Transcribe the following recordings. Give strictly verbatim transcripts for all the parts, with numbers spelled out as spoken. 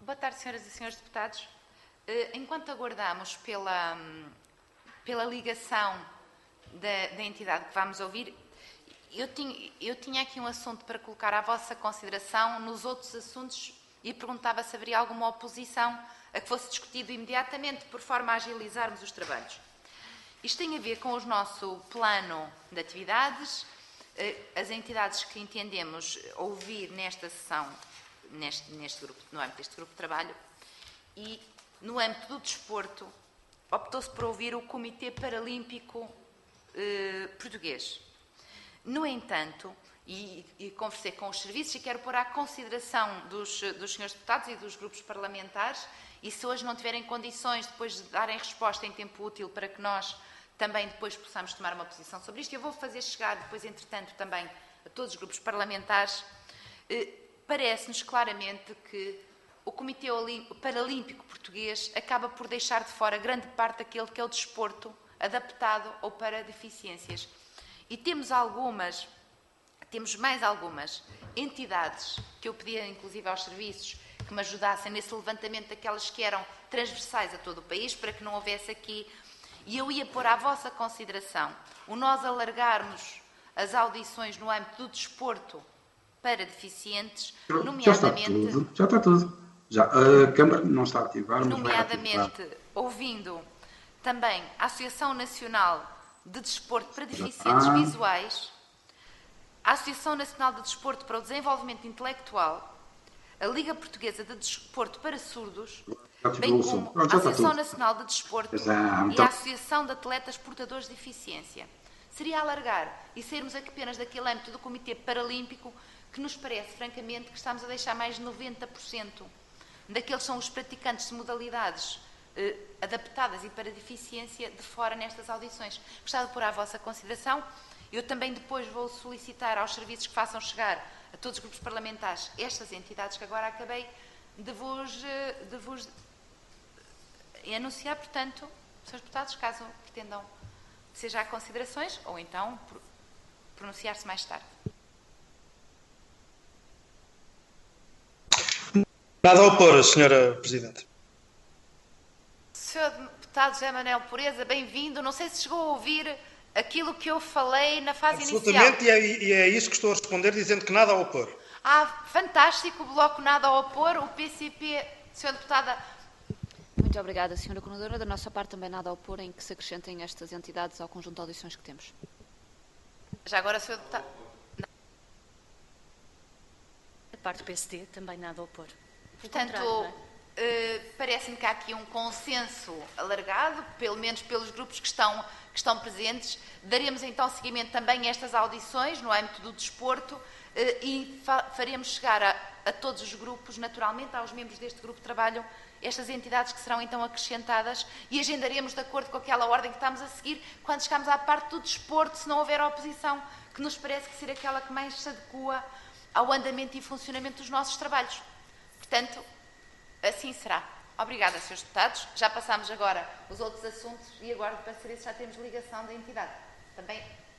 Boa tarde, senhoras e senhores deputados. Enquanto aguardamos pela, pela ligação da, da entidade que vamos ouvir, eu tinha, eu tinha aqui um assunto para colocar à vossa consideração nos outros assuntos e perguntava se haveria alguma oposição a que fosse discutido imediatamente, por forma a agilizarmos os trabalhos. Isto tem a ver com o nosso plano de atividades, as entidades que entendemos ouvir nesta sessão, neste, neste grupo, no âmbito deste grupo de trabalho, e no âmbito do desporto, optou-se por ouvir o Comitê Paralímpico eh, Português. No entanto, e, e conversei com os serviços e quero pôr à consideração dos, dos senhores deputados e dos grupos parlamentares, e se hoje não tiverem condições depois de darem resposta em tempo útil para que nós também depois possamos tomar uma posição sobre isto, eu vou fazer chegar depois, entretanto, também a todos os grupos parlamentares. Eh, parece-nos claramente que o Comitê Paralímpico Português acaba por deixar de fora grande parte daquele que é o desporto adaptado ou para deficiências. E temos algumas, temos mais algumas entidades que eu pedia, inclusive, aos serviços que me ajudassem nesse levantamento daquelas que eram transversais a todo o país, para que não houvesse aqui. E eu ia pôr à vossa consideração o nós alargarmos as audições no âmbito do desporto para deficientes, nomeadamente... Já está tudo, já está tudo. Já, a Câmara não está a ativar, mas nomeadamente, ouvindo também a Associação Nacional de Desporto para Deficientes ah. Visuais, a Associação Nacional de Desporto para o Desenvolvimento Intelectual, a Liga Portuguesa de Desporto para Surdos, bem como a Associação Nacional de Desporto e a Associação de Atletas Portadores de Deficiência. Seria alargar e sairmos apenas daquele âmbito do Comitê Paralímpico, que nos parece, francamente, que estamos a deixar mais de noventa por cento daqueles que são os praticantes de modalidades eh, adaptadas e para deficiência de fora nestas audições. Gostava de pôr à vossa consideração. Eu também depois vou solicitar aos serviços que façam chegar a todos os grupos parlamentares estas entidades que agora acabei de vos, de vos anunciar. Portanto, senhores deputados, caso pretendam seja a considerações ou então pronunciar-se mais tarde. Nada a opor, senhora Presidente. senhor Deputado José Manuel Pureza, bem-vindo. Não sei se chegou a ouvir aquilo que eu falei na fase Absolutamente, inicial. Absolutamente, e é isso que estou a responder, dizendo que nada a opor. Ah, fantástico, o Bloco nada a opor, o P C P, senhora Deputada. Muito obrigada, senhora Coordenadora. Da nossa parte também nada a opor em que se acrescentem estas entidades ao conjunto de audições que temos. Já agora, senhor Deputado. Da parte do P S D também nada a opor. Portanto, é? uh, parece-me que há aqui um consenso alargado, pelo menos pelos grupos que estão, que estão presentes. Daremos então seguimento também a estas audições no âmbito do desporto uh, e fa faremos chegar a, a todos os grupos, naturalmente, aos membros deste grupo de trabalho, estas entidades que serão então acrescentadas e agendaremos de acordo com aquela ordem que estamos a seguir quando chegarmos à parte do desporto, se não houver oposição, que nos parece que ser aquela que mais se adequa ao andamento e funcionamento dos nossos trabalhos. Portanto, assim será. Obrigada, senhores deputados. Já passámos agora os outros assuntos e aguardo para saber se já temos ligação da entidade. Também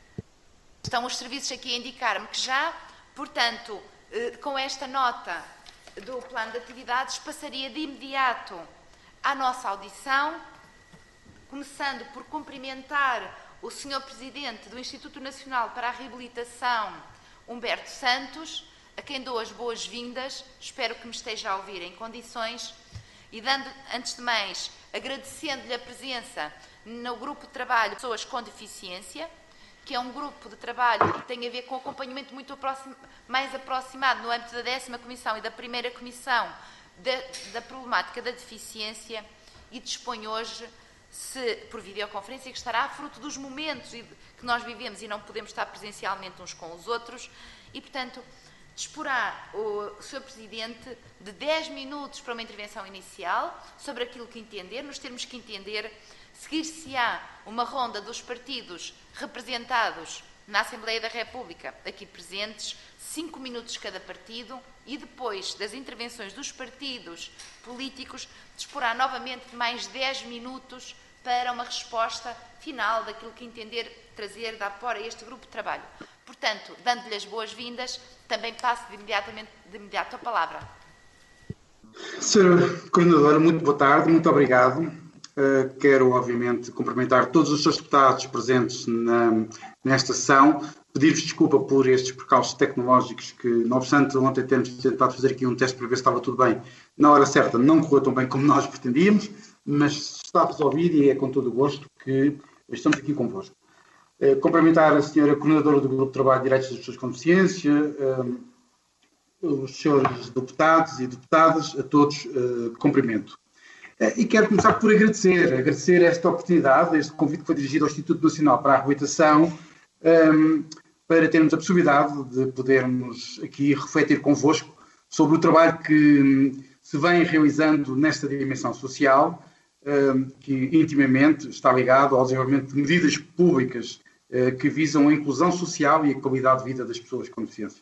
estão os serviços aqui a indicar-me que já, portanto, com esta nota do plano de atividades, passaria de imediato à nossa audição, começando por cumprimentar o senhor Presidente do Instituto Nacional para a Reabilitação, Humberto Santos, a quem dou as boas-vindas, espero que me esteja a ouvir em condições, e dando, antes de mais, agradecendo-lhe a presença no grupo de trabalho de pessoas com deficiência, que é um grupo de trabalho que tem a ver com acompanhamento muito aproxim, mais aproximado no âmbito da décima Comissão e da primeira Comissão da, da problemática da deficiência, e dispõe hoje, se, por videoconferência, que estará fruto dos momentos que nós vivemos e não podemos estar presencialmente uns com os outros, e, portanto, disporá o senhor Presidente de dez minutos para uma intervenção inicial sobre aquilo que entender, nos termos que entender, seguir-se-á uma ronda dos partidos representados na Assembleia da República, aqui presentes, cinco minutos cada partido, e depois das intervenções dos partidos políticos, disporá novamente de mais dez minutos para uma resposta final daquilo que entender trazer da apora a este grupo de trabalho. Portanto, dando-lhe as boas-vindas, também passo de, imediatamente, de imediato a palavra. senhora Coordenadora, muito boa tarde, muito obrigado. Uh, quero, obviamente, cumprimentar todos os senhores deputados presentes na, nesta sessão, pedir-vos desculpa por estes percalços tecnológicos que, não obstante ontem termos tentado fazer aqui um teste para ver se estava tudo bem, na hora certa não correu tão bem como nós pretendíamos, mas está resolvido e é com todo o gosto que estamos aqui convosco. Uh, cumprimentar a senhora Coordenadora do Grupo de Trabalho de Direitos das Pessoas com Deficiência, uh, os senhores deputados e deputadas, a todos uh, cumprimento. Uh, e quero começar por agradecer, agradecer esta oportunidade, este convite que foi dirigido ao Instituto Nacional para a Reabilitação, um, para termos a possibilidade de podermos aqui refletir convosco sobre o trabalho que um, se vem realizando nesta dimensão social, um, que intimamente está ligado ao desenvolvimento de medidas públicas uh, que visam a inclusão social e a qualidade de vida das pessoas com deficiência.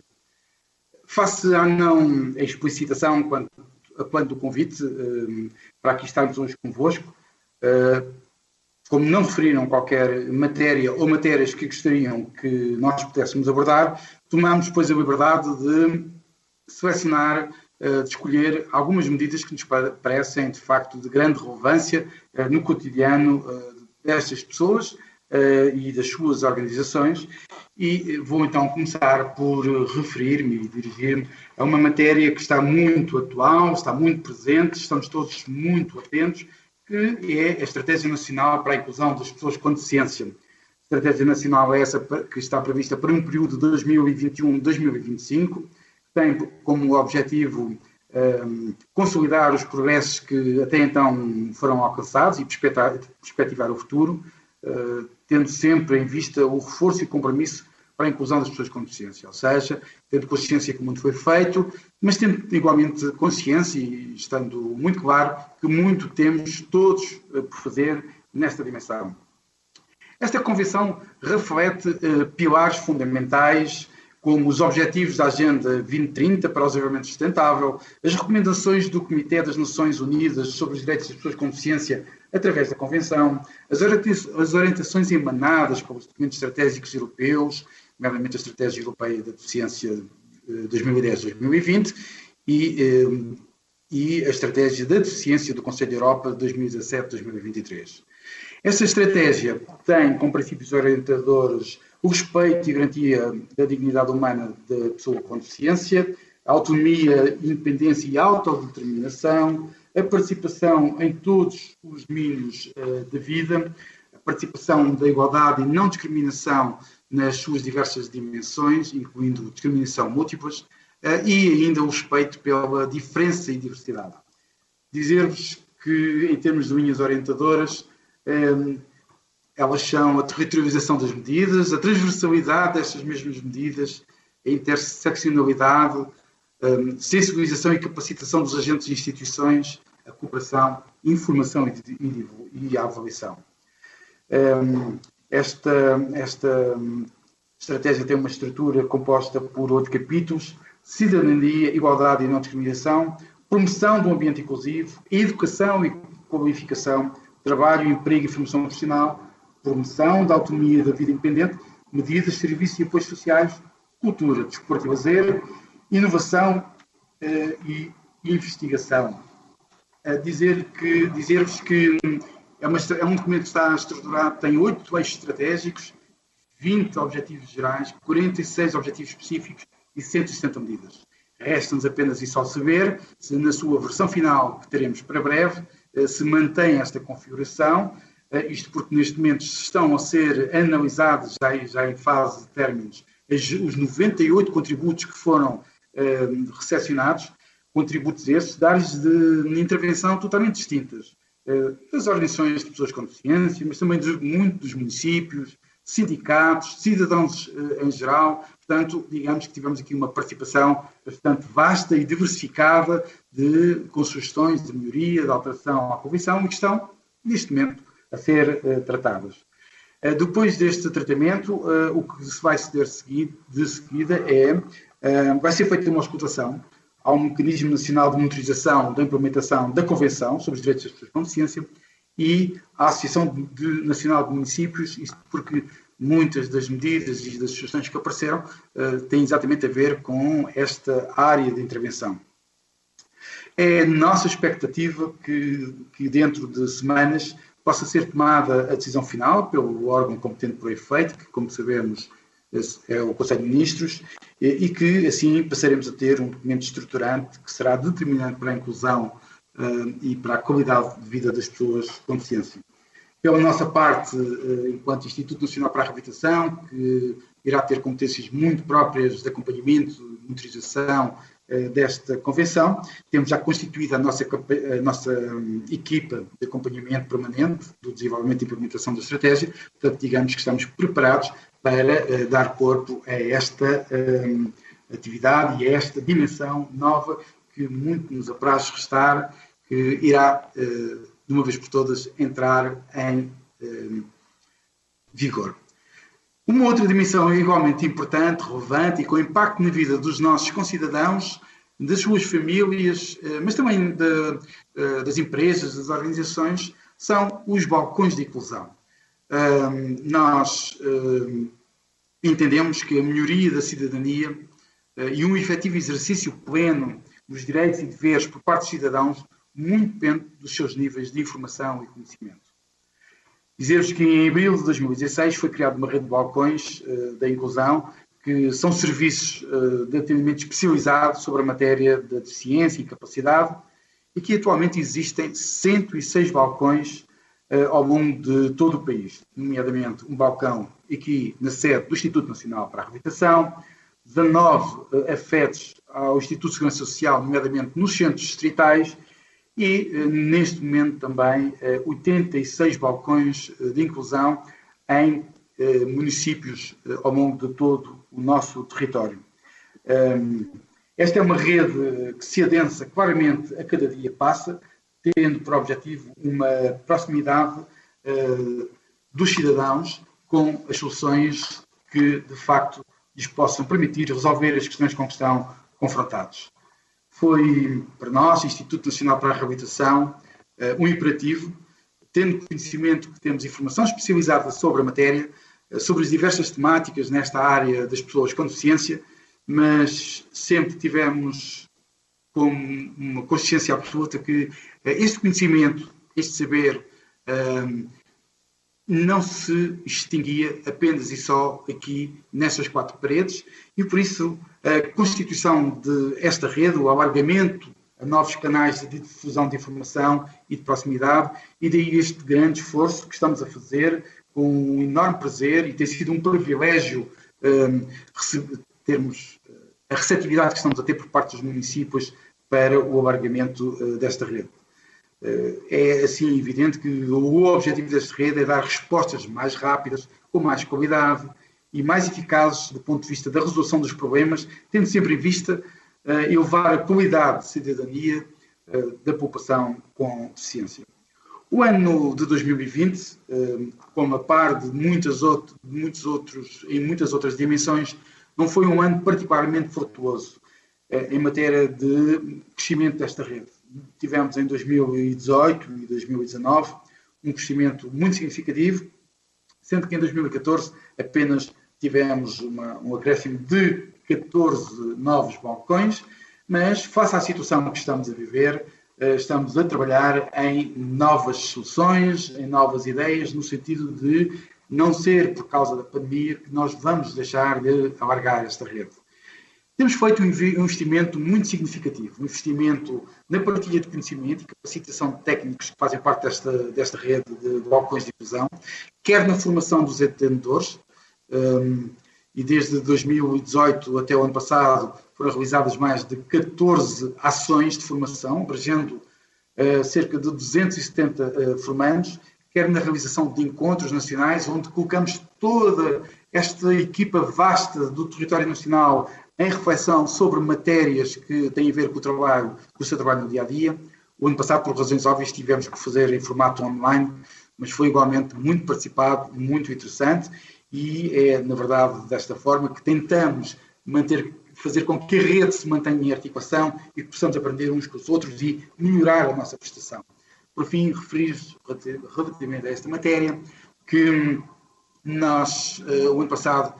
Face à não explicitação quanto a plano do convite, um, para aqui estarmos hoje convosco, uh, como não referiram qualquer matéria ou matérias que gostariam que nós pudéssemos abordar, tomamos, pois, a liberdade de selecionar, uh, de escolher algumas medidas que nos parecem, de facto, de grande relevância uh, no cotidiano uh, destas pessoas uh, e das suas organizações. E vou então começar por referir-me e dirigir-me a uma matéria que está muito atual, está muito presente, estamos todos muito atentos, que é a Estratégia Nacional para a Inclusão das Pessoas com Deficiência. A Estratégia Nacional é essa que está prevista para um período de dois mil e vinte e um a dois mil e vinte e cinco, que tem como objetivo um, consolidar os progressos que até então foram alcançados e perspectivar o futuro, Uh, tendo sempre em vista o reforço e compromisso para a inclusão das pessoas com deficiência, ou seja, tendo consciência que o mundo foi feito, mas tendo igualmente consciência e estando muito claro que muito temos todos uh, por fazer nesta dimensão. Esta Convenção reflete uh, pilares fundamentais como os Objetivos da Agenda vinte trinta para o Desenvolvimento Sustentável, as recomendações do Comitê das Nações Unidas sobre os Direitos das Pessoas com Deficiência através da Convenção, as orientações emanadas pelos documentos estratégicos europeus, nomeadamente a Estratégia Europeia da Deficiência dois mil e dez a dois mil e vinte e, e a Estratégia da Deficiência do Conselho da Europa de dois mil e dezassete a dois mil e vinte e três. Essa estratégia tem como princípios orientadores o respeito e garantia da dignidade humana da pessoa com deficiência, a autonomia, independência e autodeterminação, a participação em todos os domínios uh, da vida, a participação da igualdade e não discriminação nas suas diversas dimensões, incluindo discriminação múltiplas, uh, e ainda o respeito pela diferença e diversidade. Dizer-vos que, em termos de linhas orientadoras, um, elas são a territorialização das medidas, a transversalidade destas mesmas medidas, a interseccionalidade, a sensibilização e capacitação dos agentes e instituições, a cooperação, informação e, e a avaliação. Esta, esta estratégia tem uma estrutura composta por oito capítulos: cidadania, igualdade e não discriminação, promoção do ambiente inclusivo, educação e qualificação, trabalho, emprego e formação profissional, promoção da autonomia da vida independente, medidas, serviços e apoios sociais, cultura, desporto e lazer, inovação uh, e investigação. Uh, dizer que, dizer-vos que é, uma, é um documento que está estruturado, tem oito eixos estratégicos, vinte objetivos gerais, quarenta e seis objetivos específicos e cento e sessenta medidas. Resta-nos apenas e só saber se na sua versão final, que teremos para breve, uh, se mantém esta configuração. Isto porque neste momento estão a ser analisados, já, já em fase de términos, os noventa e oito contributos que foram eh, recepcionados, contributos esses, de áreas de intervenção totalmente distintas, eh, das organizações de pessoas com deficiência, mas também de muitos dos municípios, sindicatos, cidadãos eh, em geral. Portanto, digamos que tivemos aqui uma participação bastante vasta e diversificada de, com sugestões de melhoria, de alteração à Convenção, e que estão, neste momento, a ser uh, tratadas. Uh, depois deste tratamento, uh, o que se vai ceder seguido, de seguida é, uh, vai ser feita uma auscultação ao Mecanismo Nacional de Monitorização da Implementação da Convenção sobre os Direitos das Pessoas com Deficiência e à Associação de, Nacional de Municípios, isto porque muitas das medidas e das sugestões que apareceram uh, têm exatamente a ver com esta área de intervenção. É nossa expectativa que, que dentro de semanas possa ser tomada a decisão final pelo órgão competente por efeito, que, como sabemos, é o Conselho de Ministros, e que assim passaremos a ter um documento estruturante que será determinante para a inclusão uh, e para a qualidade de vida das pessoas com deficiência. Pela nossa parte, uh, enquanto Instituto Nacional para a Reabilitação, que irá ter competências muito próprias de acompanhamento, monitorização uh, desta convenção, temos já constituído a nossa, a nossa um, equipa de acompanhamento permanente do desenvolvimento e implementação da estratégia, portanto, digamos que estamos preparados para uh, dar corpo a esta um, atividade e a esta dimensão nova que muito nos apraz restar, que irá, uh, de uma vez por todas, entrar em uh, vigor. Uma outra dimensão igualmente importante, relevante e com impacto na vida dos nossos concidadãos, das suas famílias, uh, mas também de, uh, das empresas, das organizações, são os balcões de inclusão. Uh, nós uh, entendemos que a melhoria da cidadania uh, e um efetivo exercício pleno dos direitos e deveres por parte dos cidadãos muito depende dos seus níveis de informação e conhecimento. Dizer-vos que em abril de dois mil e dezasseis foi criada uma rede de balcões uh, da inclusão, que são serviços uh, de atendimento especializado sobre a matéria da deficiência e capacidade, e que atualmente existem cento e seis balcões ao longo de todo o país, nomeadamente um balcão aqui na sede do Instituto Nacional para a Reabilitação, dezanove afetos ao Instituto de Segurança Social, nomeadamente nos centros distritais, e neste momento também oitenta e seis balcões de inclusão em municípios ao longo de todo o nosso território. Esta é uma rede que se adensa claramente a cada dia passa, tendo por objetivo uma proximidade uh, dos cidadãos com as soluções que, de facto, lhes possam permitir resolver as questões com que estão confrontados. Foi, para nós, Instituto Nacional para a Reabilitação, uh, um imperativo, tendo conhecimento que temos informação especializada sobre a matéria, uh, sobre as diversas temáticas nesta área das pessoas com deficiência, mas sempre tivemos com uma consciência absoluta que este conhecimento, este saber, um, não se extinguia apenas e só aqui nessas quatro paredes, e por isso a constituição desta rede, o alargamento a novos canais de difusão de informação e de proximidade, e daí este grande esforço que estamos a fazer com um enorme prazer, e tem sido um privilégio um, termos a receptividade que estamos a ter por parte dos municípios para o alargamento uh, desta rede. Uh, é assim evidente que o objetivo desta rede é dar respostas mais rápidas, com mais qualidade e mais eficazes do ponto de vista da resolução dos problemas, tendo sempre em vista uh, elevar a qualidade de cidadania uh, da população com deficiência. O ano de dois mil e vinte, uh, como a par de, muitas outro, de muitos outros, em muitas outras dimensões, não foi um ano particularmente frutuoso em matéria de crescimento desta rede. Tivemos em dois mil e dezoito e dois mil e dezanove um crescimento muito significativo, sendo que em dois mil e catorze apenas tivemos uma, um acréscimo de catorze novos balcões, mas face à situação que estamos a viver, estamos a trabalhar em novas soluções, em novas ideias, no sentido de não ser por causa da pandemia que nós vamos deixar de alargar esta rede. Temos feito um investimento muito significativo, um investimento na partilha de conhecimento e capacitação de técnicos que fazem parte desta, desta rede de, de balcões de inclusão, quer na formação dos atendedores, um, e desde dois mil e dezoito até o ano passado foram realizadas mais de catorze ações de formação, abrangendo uh, cerca de duzentos e setenta uh, formandos, quer na realização de encontros nacionais, onde colocamos toda esta equipa vasta do território nacional em reflexão sobre matérias que têm a ver com o trabalho, com o seu trabalho no dia-a-dia. O ano passado, por razões óbvias, tivemos que fazer em formato online, mas foi igualmente muito participado, muito interessante, e é, na verdade, desta forma que tentamos manter, fazer com que a rede se mantenha em articulação e que possamos aprender uns com os outros e melhorar a nossa prestação. Por fim, referir-vos relativamente a esta matéria, que nós, uh, o ano passado,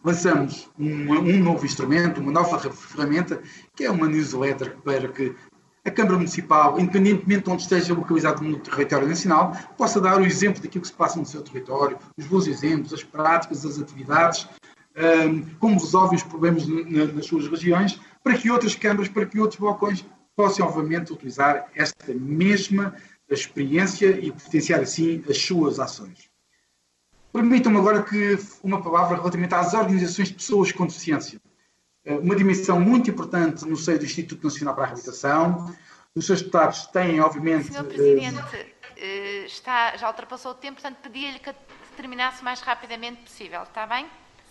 lançamos um, um novo instrumento, uma nova ferramenta, que é uma newsletter para que a Câmara Municipal, independentemente de onde esteja localizado no território nacional, possa dar o exemplo daquilo que se passa no seu território, os bons exemplos, as práticas, as atividades, como resolvem os problemas nas suas regiões, para que outras câmaras, para que outros balcões possam, obviamente, utilizar esta mesma experiência e potenciar, assim, as suas ações. Permitam-me agora que uma palavra relativamente às organizações de pessoas com deficiência. Uma dimensão muito importante no seio do Instituto Nacional para a Reabilitação. Os seus deputados têm, obviamente... senhor Presidente, está, já ultrapassou o tempo, portanto, pedia-lhe que terminasse o mais rapidamente possível. Está bem?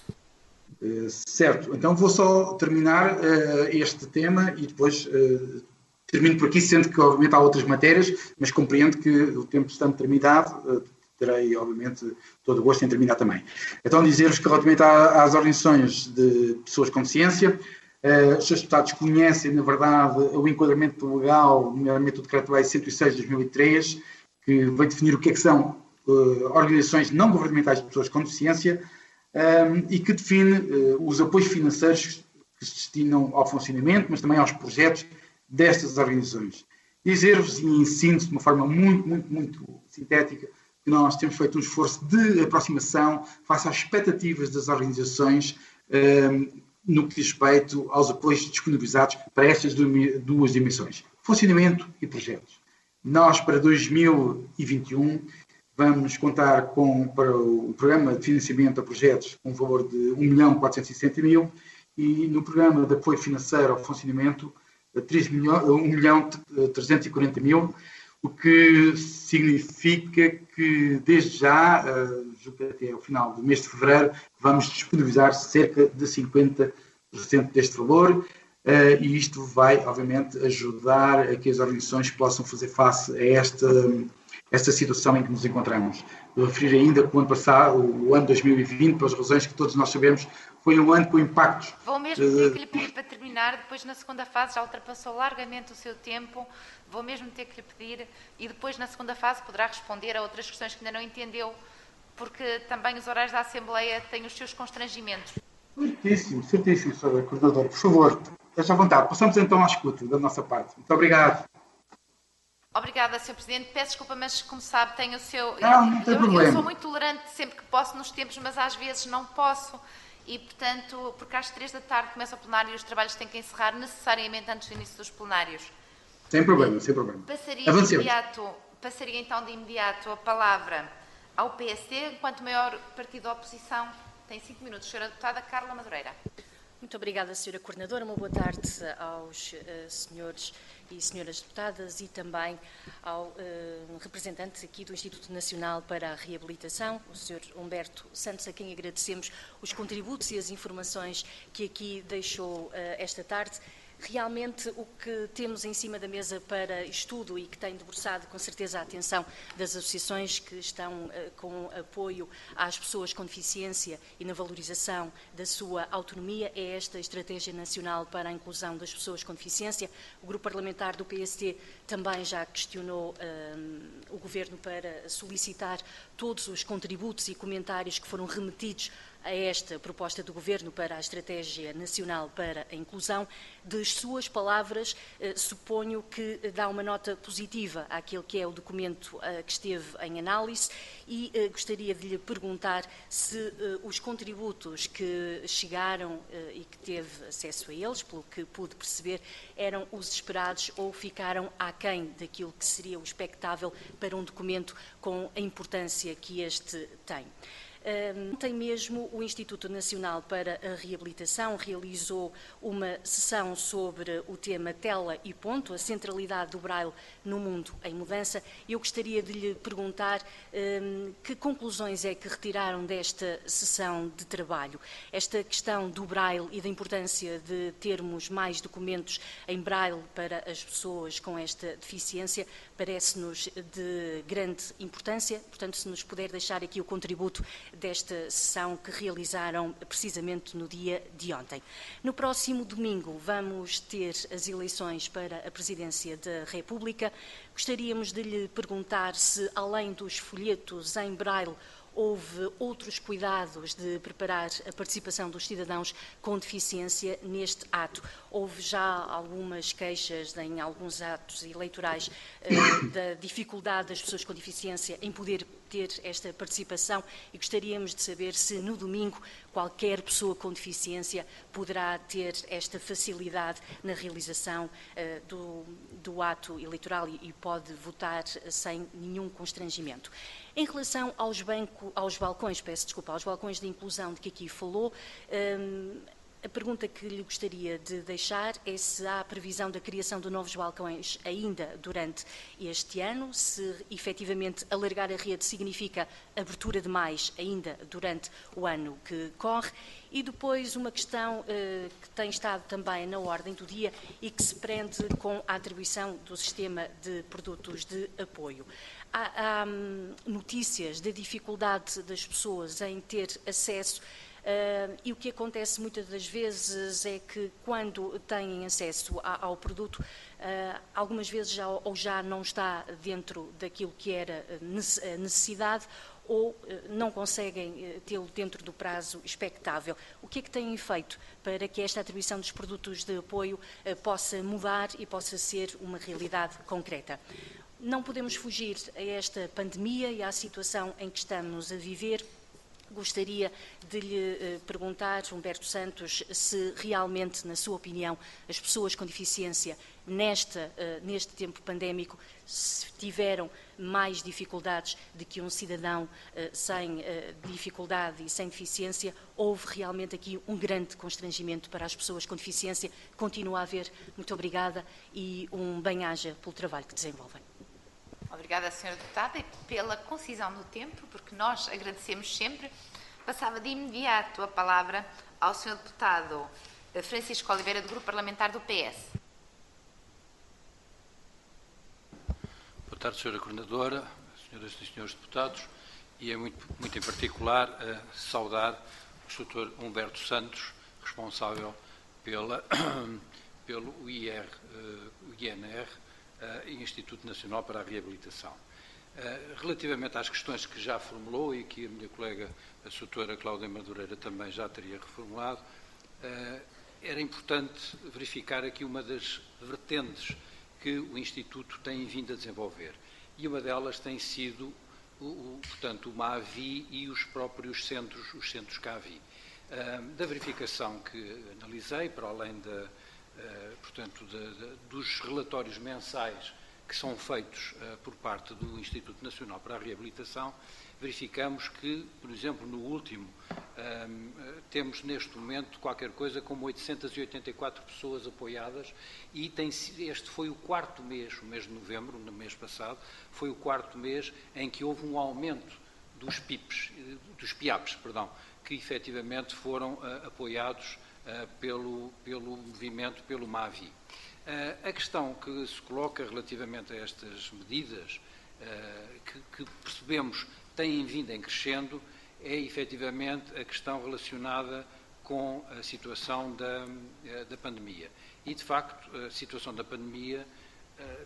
Certo. Então vou só terminar uh, este tema e depois uh, termino por aqui, sendo que, obviamente, há outras matérias, mas compreendo que o tempo estando terminado... Uh, terei, obviamente, todo o gosto em terminar também. Então, dizer-vos que, relativamente às organizações de pessoas com deficiência, eh, os seus deputados conhecem, na verdade, o enquadramento legal, nomeadamente o Decreto-Lei cento e seis de dois mil e três, que vai definir o que é que são eh, organizações não governamentais de pessoas com deficiência eh, e que define eh, os apoios financeiros que se destinam ao funcionamento, mas também aos projetos destas organizações. Dizer-vos, e em síntese, de uma forma muito, muito, muito sintética, que nós temos feito um esforço de aproximação face às expectativas das organizações um, no que diz respeito aos apoios disponibilizados para estas duas dimensões, funcionamento e projetos. Nós, para dois mil e vinte e um, vamos contar com, para o programa de financiamento a projetos, com um valor de um milhão quatrocentos e sessenta mil e no programa de apoio financeiro ao funcionamento, um milhão trezentos e quarenta mil, o que significa que, desde já, uh, até ao final do mês de fevereiro, vamos disponibilizar cerca de cinquenta por cento deste valor uh, e isto vai, obviamente, ajudar a que as organizações possam fazer face a esta, esta situação em que nos encontramos. Vou referir ainda que o ano passado, o ano dois mil e vinte, pelas razões que todos nós sabemos, foi um ano com impactos. Vou mesmo ter que lhe pedir para terminar, depois na segunda fase já ultrapassou largamente o seu tempo, vou mesmo ter que lhe pedir e depois na segunda fase poderá responder a outras questões que ainda não entendeu, porque também os horários da Assembleia têm os seus constrangimentos. Certíssimo, certíssimo, senhora Coordenadora. Por favor, esteja à vontade. Passamos então à escuta da nossa parte. Muito obrigado. Obrigada, senhor Presidente. Peço desculpa, mas como sabe, tenho o seu... Não, não tem eu, problema. Eu sou muito tolerante sempre que posso nos tempos, mas às vezes não posso. E, portanto, porque às três da tarde começa o plenário e os trabalhos têm que encerrar necessariamente antes do início dos plenários. Sem problema, sem problema. Passaria, de imediato, passaria então de imediato a palavra ao P S D, enquanto maior partido da oposição. Tem cinco minutos. Senhora Deputada Carla Madureira. Muito obrigada, senhora Coordenadora. Uma boa tarde aos uh, senhores e senhoras deputadas e também ao uh, representante aqui do Instituto Nacional para a Reabilitação, o senhor Humberto Santos, a quem agradecemos os contributos e as informações que aqui deixou uh, esta tarde. Realmente o que temos em cima da mesa para estudo e que tem debruçado com certeza a atenção das associações que estão uh, com apoio às pessoas com deficiência e na valorização da sua autonomia é esta Estratégia Nacional para a Inclusão das Pessoas com Deficiência. O Grupo Parlamentar do P S D também já questionou uh, o Governo para solicitar todos os contributos e comentários que foram remetidos a esta proposta do Governo para a Estratégia Nacional para a Inclusão. Das suas palavras, eh, suponho que dá uma nota positiva àquele que é o documento eh, que esteve em análise e eh, gostaria de lhe perguntar se eh, os contributos que chegaram eh, e que teve acesso a eles, pelo que pude perceber, eram os esperados ou ficaram aquém daquilo que seria o expectável para um documento com a importância que este tem. Ontem mesmo o Instituto Nacional para a Reabilitação realizou uma sessão sobre o tema Tela e Ponto, a centralidade do Braille no mundo em mudança. Eu gostaria de lhe perguntar um, que conclusões é que retiraram desta sessão de trabalho. Esta questão do Braille e da importância de termos mais documentos em Braille para as pessoas com esta deficiência parece-nos de grande importância. Portanto, se nos puder deixar aqui o contributo desta sessão que realizaram precisamente no dia de ontem. No próximo domingo vamos ter as eleições para a Presidência da República. Gostaríamos de lhe perguntar se, além dos folhetos em Braille, houve outros cuidados de preparar a participação dos cidadãos com deficiência neste ato? Houve já algumas queixas em alguns atos eleitorais eh, da dificuldade das pessoas com deficiência em poder ter esta participação e gostaríamos de saber se no domingo qualquer pessoa com deficiência poderá ter esta facilidade na realização uh, do, do ato eleitoral e, e pode votar sem nenhum constrangimento. Em relação aos, banco, aos balcões, peço desculpa, aos balcões de inclusão de que aqui falou, um, a pergunta que lhe gostaria de deixar é se há previsão da criação de novos balcões ainda durante este ano, se efetivamente alargar a rede significa abertura de mais ainda durante o ano que corre. E depois uma questão eh, que tem estado também na ordem do dia e que se prende com a atribuição do sistema de produtos de apoio. Há, há hum, notícias da dificuldade das pessoas em ter acesso. Uh, e o que acontece muitas das vezes é que quando têm acesso a, ao produto, uh, algumas vezes já, ou já não está dentro daquilo que era a necessidade ou uh, não conseguem uh, tê-lo dentro do prazo expectável. O que é que têm feito para que esta atribuição dos produtos de apoio uh, possa mudar e possa ser uma realidade concreta? Não podemos fugir a esta pandemia e à situação em que estamos a viver. Gostaria de lhe perguntar, Humberto Santos, se realmente, na sua opinião, as pessoas com deficiência nesta, neste tempo pandémico tiveram mais dificuldades de que um cidadão sem dificuldade e sem deficiência. Houve realmente aqui um grande constrangimento para as pessoas com deficiência. Continua a haver. Muito obrigada e um bem-aja pelo trabalho que desenvolvem. Obrigada, senhora Deputada, e pela concisão do tempo, porque nós agradecemos sempre. Passava de imediato a palavra ao senhor Deputado Francisco Oliveira, do Grupo Parlamentar do P S. Boa tarde, senhora Coordenadora, senhoras e senhores deputados, e é muito, muito em particular a saudar o doutor Humberto Santos, responsável pela, pelo I R, uh, I N R, Uh, Instituto Nacional para a Reabilitação. Uh, relativamente às questões que já formulou e que a minha colega, a doutora Cláudia Madureira, também já teria reformulado, uh, era importante verificar aqui uma das vertentes que o Instituto tem vindo a desenvolver. E uma delas tem sido, o, o, portanto, o MAVI e os próprios centros, os centros CAVI. Uh, da verificação que analisei, para além da Uh, portanto, de, de, dos relatórios mensais que são feitos uh, por parte do Instituto Nacional para a Reabilitação, verificamos que, por exemplo, no último, um, uh, temos neste momento qualquer coisa como oitocentas e oitenta e quatro pessoas apoiadas e tem, este foi o quarto mês, o mês de novembro, no mês passado, foi o quarto mês em que houve um aumento dos P I Ps, dos P I A Ps, perdão, que efetivamente foram uh, apoiados Uh, pelo, pelo movimento, pelo MAVI. Uh, a questão que se coloca relativamente a estas medidas, uh, que, que percebemos têm vindo em crescendo, é efetivamente a questão relacionada com a situação da, uh, da pandemia. E, de facto, a situação da pandemia uh,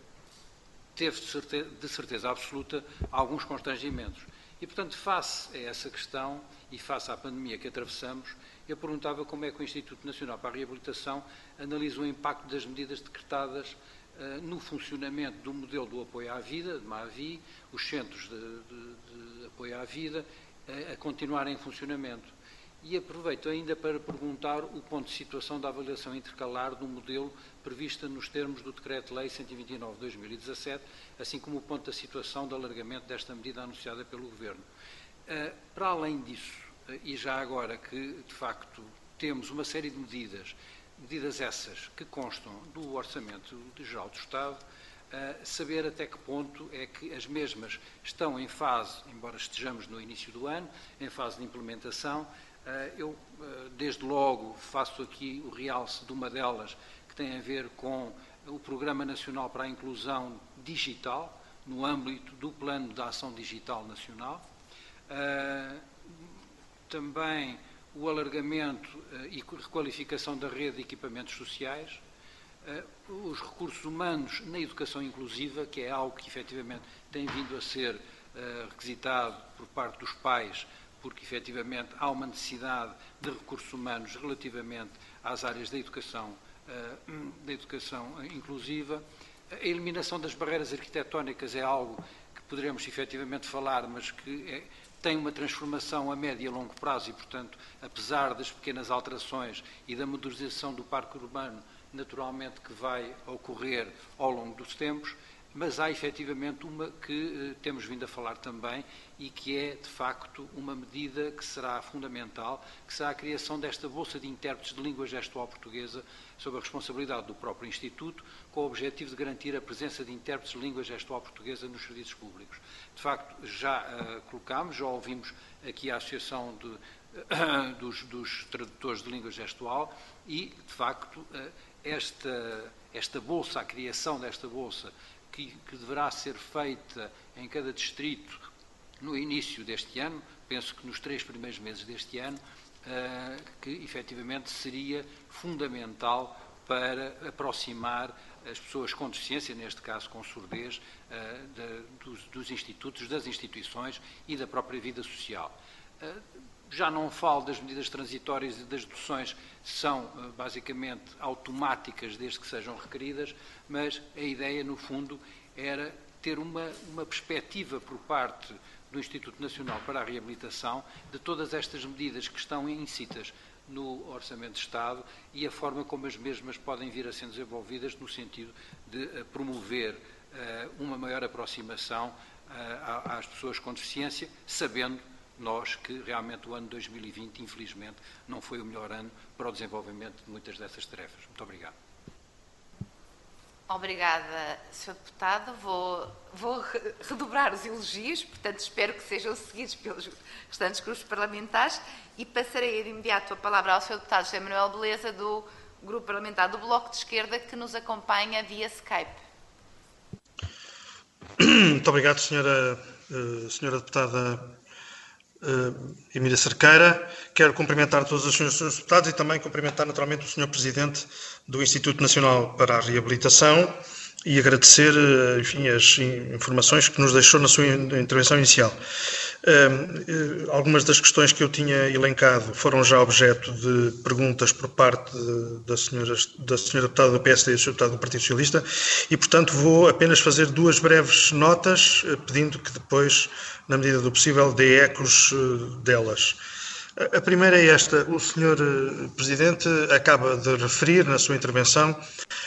teve, de certeza, de certeza absoluta, alguns constrangimentos. E, portanto, face a essa questão e face à pandemia que atravessamos, eu perguntava como é que o Instituto Nacional para a Reabilitação analisa o impacto das medidas decretadas uh, no funcionamento do modelo do apoio à vida, de MAVI, os centros de, de, de apoio à vida, uh, a continuarem em funcionamento. E aproveito ainda para perguntar o ponto de situação da avaliação intercalar do modelo prevista nos termos do Decreto-Lei cento e vinte e nove de dois mil e dezassete, assim como o ponto da situação do alargamento desta medida anunciada pelo Governo. Uh, para além disso, e já agora que, de facto, temos uma série de medidas, medidas essas que constam do Orçamento Geral do Estado, uh, saber até que ponto é que as mesmas estão em fase, embora estejamos no início do ano, em fase de implementação. Uh, eu, uh, desde logo, faço aqui o realce de uma delas, que tem a ver com o Programa Nacional para a Inclusão Digital, no âmbito do Plano de Ação Digital Nacional. Uh, também o alargamento uh, e requalificação da rede de equipamentos sociais, uh, os recursos humanos na educação inclusiva, que é algo que efetivamente tem vindo a ser requisitado por parte dos pais, porque efetivamente há uma necessidade de recursos humanos relativamente às áreas da educação, da educação inclusiva. A eliminação das barreiras arquitetónicas é algo que poderemos efetivamente falar, mas que é, tem uma transformação a médio e a longo prazo e, portanto, apesar das pequenas alterações e da modernização do parque urbano, naturalmente que vai ocorrer ao longo dos tempos, mas há efetivamente uma que eh, temos vindo a falar também e que é, de facto, uma medida que será fundamental, que será a criação desta Bolsa de Intérpretes de Língua Gestual Portuguesa, sob a responsabilidade do próprio Instituto, com o objetivo de garantir a presença de intérpretes de língua gestual portuguesa nos serviços públicos. De facto, já uh, colocámos, já ouvimos aqui a Associação de, uh, dos, dos Tradutores de Língua Gestual e, de facto, uh, esta, esta Bolsa, a criação desta Bolsa, que, que deverá ser feita em cada distrito no início deste ano, penso que nos três primeiros meses deste ano, uh, que efetivamente seria fundamental para aproximar as pessoas com deficiência, neste caso com surdez, uh, de, dos, dos institutos, das instituições e da própria vida social. Uh, já não falo das medidas transitórias e das deduções, são uh, basicamente automáticas desde que sejam requeridas, mas a ideia, no fundo, era ter uma, uma perspectiva por parte do Instituto Nacional para a Reabilitação de todas estas medidas que estão íncitas no Orçamento de Estado e a forma como as mesmas podem vir a ser desenvolvidas no sentido de uh, promover uh, uma maior aproximação uh, às pessoas com deficiência, sabendo nós que realmente o ano dois mil e vinte, infelizmente, não foi o melhor ano para o desenvolvimento de muitas dessas tarefas. Muito obrigado. Obrigada, senhor Deputado. Vou, vou redobrar os elogios, portanto, espero que sejam seguidos pelos restantes grupos parlamentares e passarei de imediato a palavra ao senhor Deputado José Manuel Beleza, do Grupo Parlamentar do Bloco de Esquerda, que nos acompanha via Skype. Muito obrigado, senhora, senhora Deputada Uh, Emília Cerqueira. Quero cumprimentar todos os senhores deputados e também cumprimentar naturalmente o senhor Presidente do Instituto Nacional para a Reabilitação e agradecer, uh, enfim, as informações que nos deixou na sua intervenção inicial. Uh, uh, algumas das questões que eu tinha elencado foram já objeto de perguntas por parte de, da, senhora, da senhora Deputada do P S D e do senhor Deputado do Partido Socialista e, portanto, vou apenas fazer duas breves notas, uh, pedindo que depois, na medida do possível, dê ecos uh, delas. A primeira é esta. O senhor Presidente acaba de referir na sua intervenção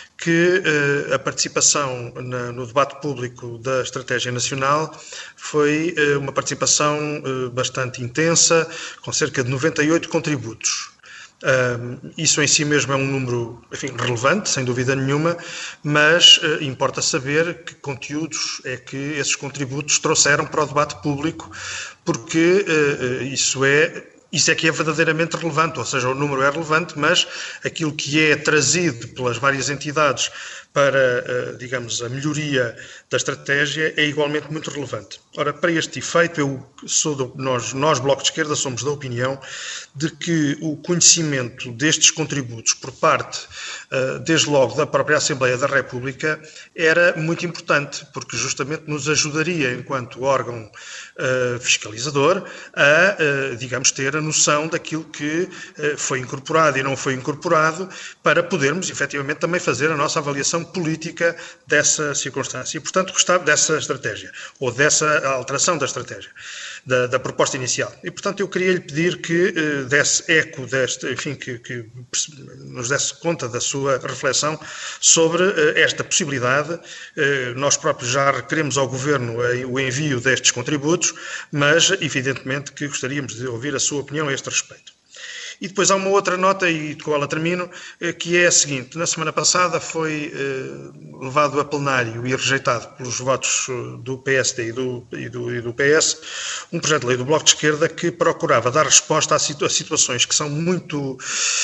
que uh, a participação na, no debate público da Estratégia Nacional foi uh, uma participação uh, bastante intensa, com cerca de noventa e oito contributos. Uh, isso em si mesmo é um número, enfim, relevante, sem dúvida nenhuma, mas uh, importa saber que conteúdos é que esses contributos trouxeram para o debate público, porque uh, isso é... Isso é que é verdadeiramente relevante, ou seja, o número é relevante, mas aquilo que é trazido pelas várias entidades para, digamos, a melhoria da estratégia é igualmente muito relevante. Ora, para este efeito, eu sou do, nós, nós, Bloco de Esquerda, somos da opinião de que o conhecimento destes contributos por parte, desde logo, da própria Assembleia da República era muito importante, porque justamente nos ajudaria, enquanto órgão fiscalizador, a, digamos, ter a noção daquilo que foi incorporado e não foi incorporado, para podermos, efetivamente, também fazer a nossa avaliação política dessa circunstância e, portanto, gostava dessa estratégia, ou dessa alteração da estratégia, da, da proposta inicial. E, portanto, eu queria lhe pedir que eh, desse eco deste, enfim, que, que nos desse conta da sua reflexão sobre eh, esta possibilidade. Eh, nós próprios já requeremos ao Governo eh, o envio destes contributos, mas, evidentemente, que gostaríamos de ouvir a sua opinião a este respeito. E depois há uma outra nota, e com ela termino, que é a seguinte. Na semana passada foi eh, levado a plenário e rejeitado pelos votos do P S D e do, e, do, e do P S um projeto de lei do Bloco de Esquerda que procurava dar resposta a, situ a situações que são muito,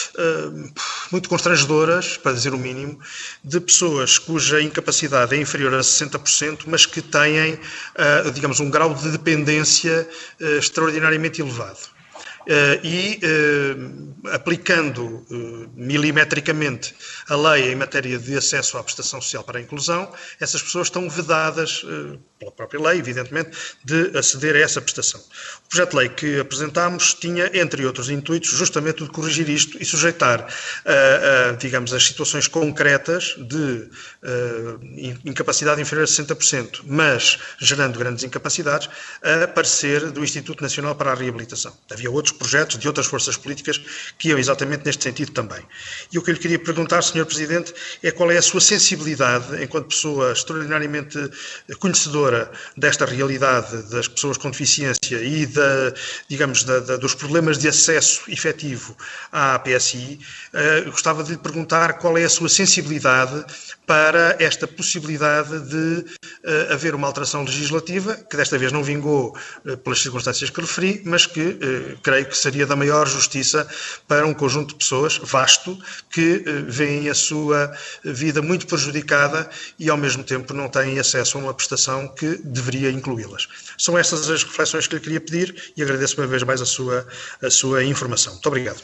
eh, muito constrangedoras, para dizer o mínimo, de pessoas cuja incapacidade é inferior a sessenta por cento, mas que têm, eh, digamos, um grau de dependência eh, extraordinariamente elevado. e aplicando milimetricamente a lei em matéria de acesso à prestação social para a inclusão, essas pessoas estão vedadas, pela própria lei, evidentemente, de aceder a essa prestação. O projeto de lei que apresentámos tinha, entre outros intuitos, justamente o de corrigir isto e sujeitar, a, a, digamos, as situações concretas de uh, incapacidade inferior a sessenta por cento, mas gerando grandes incapacidades, a parecer do Instituto Nacional para a Reabilitação. Havia outros projetos de outras forças políticas que iam exatamente neste sentido também. E o que eu lhe queria perguntar, senhor Presidente, é qual é a sua sensibilidade, enquanto pessoa extraordinariamente conhecedora desta realidade das pessoas com deficiência e, da, digamos, da, da, dos problemas de acesso efetivo à P S I, uh, gostava de lhe perguntar qual é a sua sensibilidade para esta possibilidade de uh, haver uma alteração legislativa, que desta vez não vingou uh, pelas circunstâncias que referi, mas que uh, creio que seria da maior justiça para um conjunto de pessoas vasto que uh, veem a sua vida muito prejudicada e ao mesmo tempo não têm acesso a uma prestação que deveria incluí-las. São estas as reflexões que lhe queria pedir e agradeço uma vez mais a sua, a sua informação. Muito obrigado.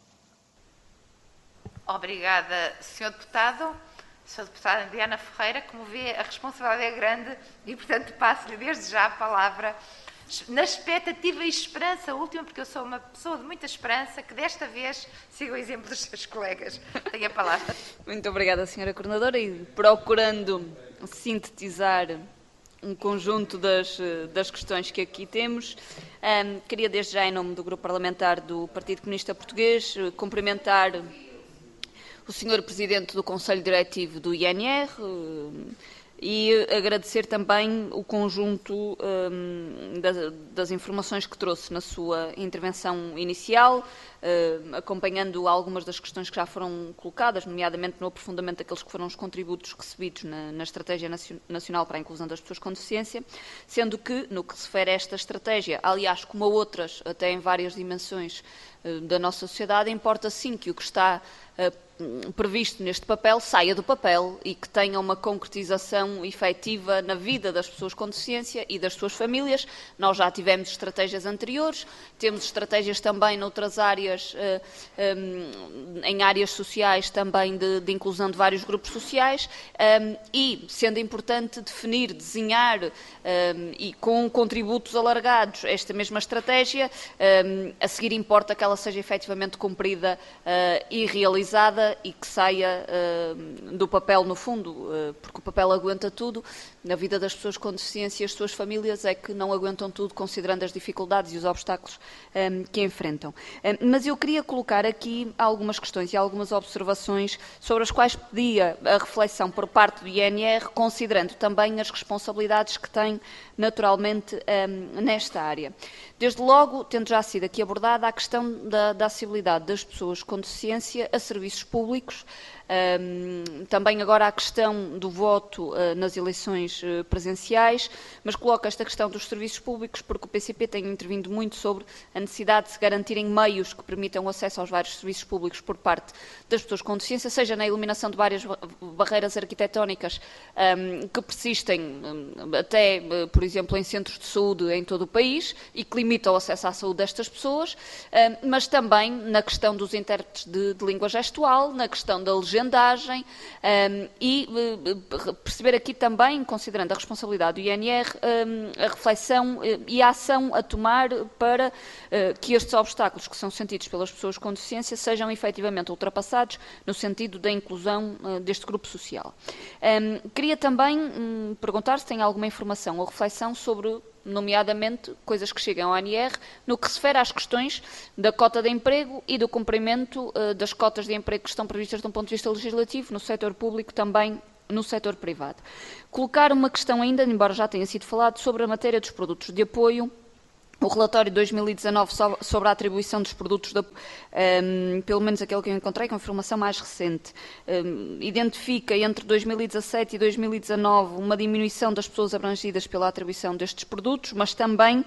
Obrigada, senhor Deputado. senhora Deputada Diana Ferreira, como vê, a responsabilidade é grande e, portanto, passo-lhe desde já a palavra na expectativa e esperança última, porque eu sou uma pessoa de muita esperança, que desta vez siga o exemplo dos seus colegas. Tenho a palavra. Muito obrigada, senhora Coordenadora, e procurando sintetizar um conjunto das, das questões que aqui temos, um, queria desde já, em nome do Grupo Parlamentar do Partido Comunista Português, cumprimentar o senhor Presidente do Conselho Diretivo do I N R e agradecer também o conjunto um, das, das informações que trouxe na sua intervenção inicial, uh, acompanhando algumas das questões que já foram colocadas, nomeadamente no aprofundamento daqueles que foram os contributos recebidos na, na Estratégia Nacional para a Inclusão das Pessoas com Deficiência, sendo que, no que se refere a esta estratégia, aliás, como a outras, até em várias dimensões uh, da nossa sociedade, importa sim que o que está uh, previsto neste papel saia do papel e que tenha uma concretização efetiva na vida das pessoas com deficiência e das suas famílias. Nós já tivemos estratégias anteriores, temos estratégias também noutras áreas, em áreas sociais também de, de inclusão de vários grupos sociais e, sendo importante definir, desenhar e com contributos alargados esta mesma estratégia, a seguir importa que ela seja efetivamente cumprida e realizada e que saia uh, do papel, no fundo, uh, porque o papel aguenta tudo. Na vida das pessoas com deficiência e as suas famílias é que não aguentam tudo, considerando as dificuldades e os obstáculos um, que enfrentam. Um, mas eu queria colocar aqui algumas questões e algumas observações sobre as quais pedia a reflexão por parte do I N R, considerando também as responsabilidades que tem naturalmente um, nesta área. Desde logo, tendo já sido aqui abordada a questão da, da acessibilidade das pessoas com deficiência a serviços públicos, um, também agora a questão do voto uh, nas eleições uh, presenciais, mas coloco esta questão dos serviços públicos porque o P C P tem intervindo muito sobre a necessidade de se garantirem meios que permitam o acesso aos vários serviços públicos por parte das pessoas com deficiência, seja na eliminação de várias barreiras arquitetónicas um, que persistem um, até, uh, por exemplo, em centros de saúde em todo o país e que limitam o acesso à saúde destas pessoas, um, mas também na questão dos intérpretes de, de língua gestual, na questão da legendagem um, e uh, perceber aqui também, considerando a responsabilidade do I N R, um, a reflexão uh, e a ação a tomar para uh, que estes obstáculos que são sentidos pelas pessoas com deficiência sejam efetivamente ultrapassados no sentido da inclusão uh, deste grupo social. Um, queria também um, perguntar se tem alguma informação ou reflexão sobre, nomeadamente, coisas que chegam ao I N R, no que se refere às questões da cota de emprego e do cumprimento uh, das cotas de emprego que estão previstas de um ponto de vista legislativo, no setor público, também no setor privado. Colocar uma questão ainda, embora já tenha sido falado, sobre a matéria dos produtos de apoio. O relatório de dois mil e dezanove sobre a atribuição dos produtos, de, um, pelo menos aquele que eu encontrei, com informação mais recente, um, identifica entre dois mil e dezassete e dois mil e dezanove uma diminuição das pessoas abrangidas pela atribuição destes produtos, mas também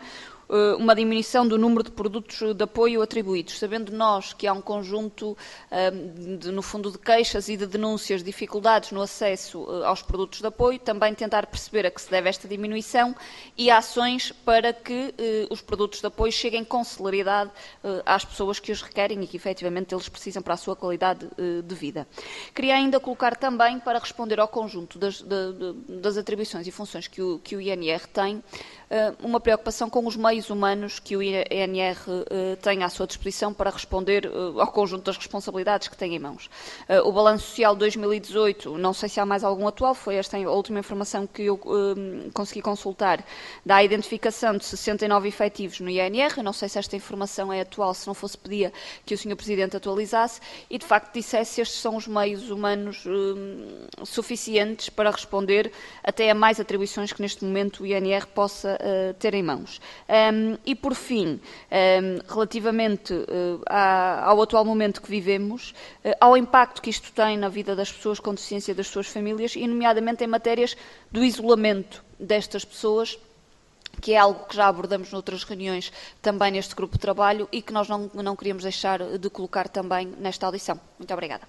uma diminuição do número de produtos de apoio atribuídos, sabendo nós que há um conjunto, de, no fundo, de queixas e de denúncias, de dificuldades no acesso aos produtos de apoio, também tentar perceber a que se deve esta diminuição e ações para que os produtos de apoio cheguem com celeridade às pessoas que os requerem e que, efetivamente, eles precisam para a sua qualidade de vida. Queria ainda colocar também, para responder ao conjunto das, de, de, das atribuições e funções que o, que o I N R tem, uma preocupação com os meios humanos que o I N R tem à sua disposição para responder ao conjunto das responsabilidades que tem em mãos. O Balanço Social de dois mil e dezoito, não sei se há mais algum atual, foi esta a última informação que eu consegui consultar, dá a identificação de sessenta e nove efetivos no I N R, eu não sei se esta informação é atual, se não fosse pedia que o senhor Presidente atualizasse e, de facto, dissesse se estes são os meios humanos suficientes para responder até a mais atribuições que neste momento o I N R possa uh, ter em mãos. Um, e, por fim, um, relativamente uh, à, ao atual momento que vivemos, uh, ao impacto que isto tem na vida das pessoas com deficiência das suas famílias e, nomeadamente, em matérias do isolamento destas pessoas, que é algo que já abordamos noutras reuniões também neste grupo de trabalho e que nós não, não queríamos deixar de colocar também nesta audição. Muito obrigada.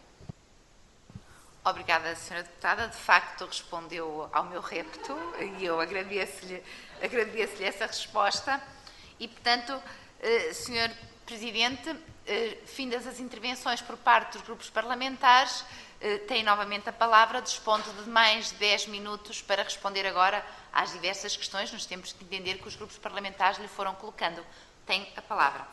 Obrigada, senhora Deputada. De facto, respondeu ao meu repto e eu agradeço-lhe agradeço-lhe essa resposta. E, portanto, senhor Presidente, findas as intervenções por parte dos grupos parlamentares, tem novamente a palavra, dispondo de mais dez minutos para responder agora às diversas questões, nos tempos que entender que os grupos parlamentares lhe foram colocando. Tem a palavra.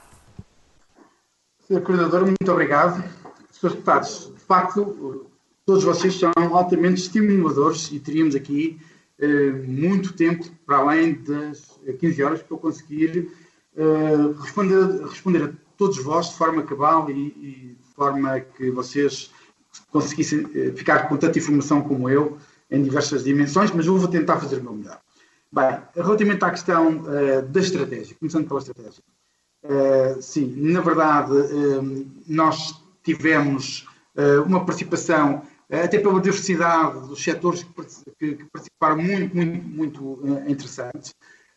senhora Coordenadora, muito obrigado. senhores Deputados, de facto, todos vocês são altamente estimuladores e teríamos aqui eh, muito tempo para além das quinze horas para eu conseguir eh, responder, responder a todos vós de forma cabal e, e de forma que vocês conseguissem eh, ficar com tanta informação como eu em diversas dimensões, mas eu vou tentar fazer o meu melhor. Bem, relativamente à questão uh, da estratégia, começando pela estratégia. Uh, sim, na verdade, uh, nós tivemos uh, uma participação, uh, até pela diversidade dos setores que, que participaram, muito, muito, muito uh, interessantes.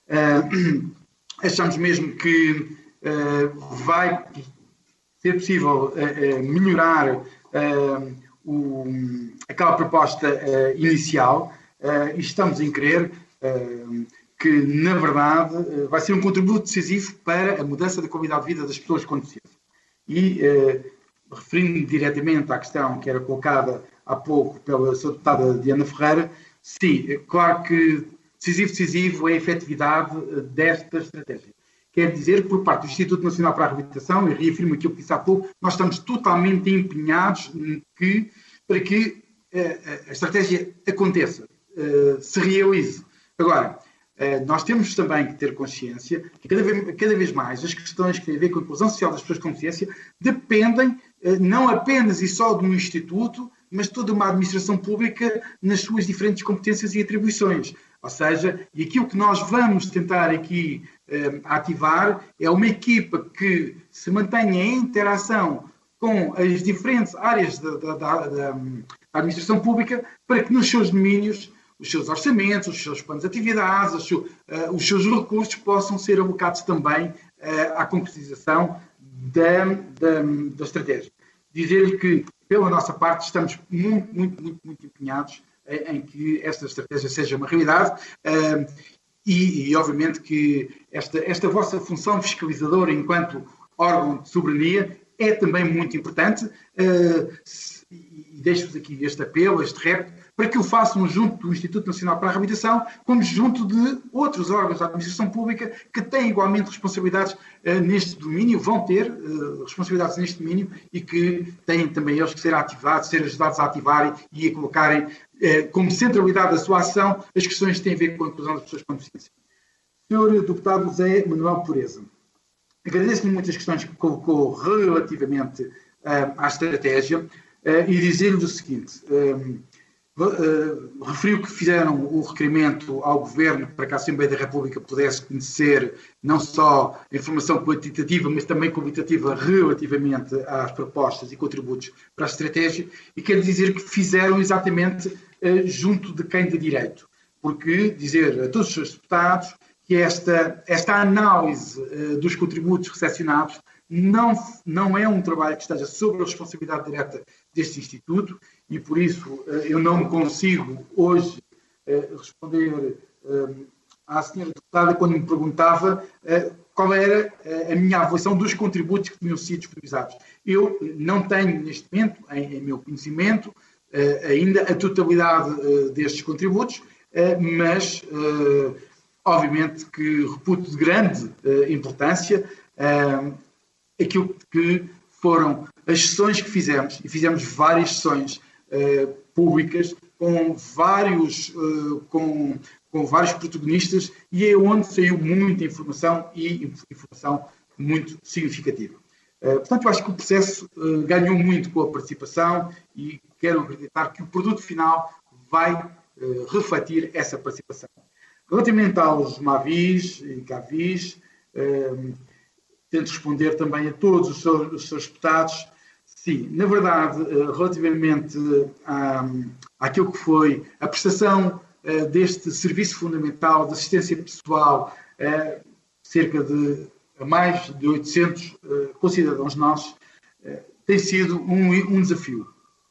Uh, achamos mesmo que uh, vai ser possível uh, uh, melhorar uh, o, aquela proposta uh, inicial uh, e estamos em crer uh, que, na verdade, uh, vai ser um contributo decisivo para a mudança da qualidade de vida das pessoas com deficiência. E, uh, referindo diretamente à questão que era colocada há pouco pela sua deputada Diana Ferreira, sim, é claro que decisivo, decisivo é a efetividade desta estratégia. Quer dizer, por parte do Instituto Nacional para a Reabilitação, e reafirmo aquilo que disse há pouco, nós estamos totalmente empenhados que, para que uh, a estratégia aconteça, uh, se realize. Agora, uh, nós temos também que ter consciência que cada vez, cada vez mais as questões que têm a ver com a inclusão social das pessoas com deficiência dependem uh, não apenas e só de um Instituto, mas de toda uma administração pública nas suas diferentes competências e atribuições. Ou seja, e aquilo que nós vamos tentar aqui eh, ativar é uma equipa que se mantenha em interação com as diferentes áreas da, da, da, da administração pública para que nos seus domínios, os seus orçamentos, os seus planos de atividades, os, seu, uh, os seus recursos possam ser alocados também uh, à concretização da, da, da estratégia. Dizer-lhe que, pela nossa parte, estamos muito, muito, muito, muito empenhados em que esta estratégia seja uma realidade uh, e, e, obviamente, que esta, esta vossa função fiscalizadora enquanto órgão de soberania é também muito importante uh, e deixo-vos aqui este apelo, este repto, para que o façam junto do Instituto Nacional para a Reabilitação, como junto de outros órgãos da administração pública que têm igualmente responsabilidades uh, neste domínio, vão ter uh, responsabilidades neste domínio e que têm também eles que ser ativados, ser ajudados a ativarem e a colocarem uh, como centralidade da sua ação as questões que têm a ver com a inclusão das pessoas com deficiência. senhor Deputado José Manuel Pureza, agradeço-lhe muitas questões que colocou relativamente uh, à estratégia uh, e dizer-lhe o seguinte. Um, Uh, referiu que fizeram o requerimento ao Governo para que a Assembleia da República pudesse conhecer não só a informação quantitativa, mas também qualitativa relativamente às propostas e contributos para a estratégia, e quero dizer que fizeram exatamente uh, junto de quem de direito. Porque dizer a todos os seus deputados que esta, esta análise uh, dos contributos recepcionados não, não é um trabalho que esteja sob a responsabilidade direta deste Instituto e, por isso, uh, eu não consigo hoje uh, responder uh, à senhora deputada quando me perguntava uh, qual era uh, a minha avaliação dos contributos que tinham sido disponibilizados. Eu não tenho, neste momento, em, em meu conhecimento, uh, ainda a totalidade uh, destes contributos, uh, mas... Uh, Obviamente que reputo de grande uh, importância uh, aquilo que foram as sessões que fizemos, e fizemos várias sessões uh, públicas com vários, uh, com, com vários protagonistas, e é onde saiu muita informação e informação muito significativa. Uh, portanto, eu acho que o processo uh, ganhou muito com a participação e quero acreditar que o produto final vai uh, refletir essa participação. Relativamente aos Mavis e Cavis, eh, tento responder também a todos os seus, os seus deputados. Sim, na verdade, eh, relativamente à, àquilo que foi a prestação eh, deste serviço fundamental de assistência pessoal, eh, cerca de mais de oitocentos eh, concidadãos nossos, eh, tem sido um, um desafio.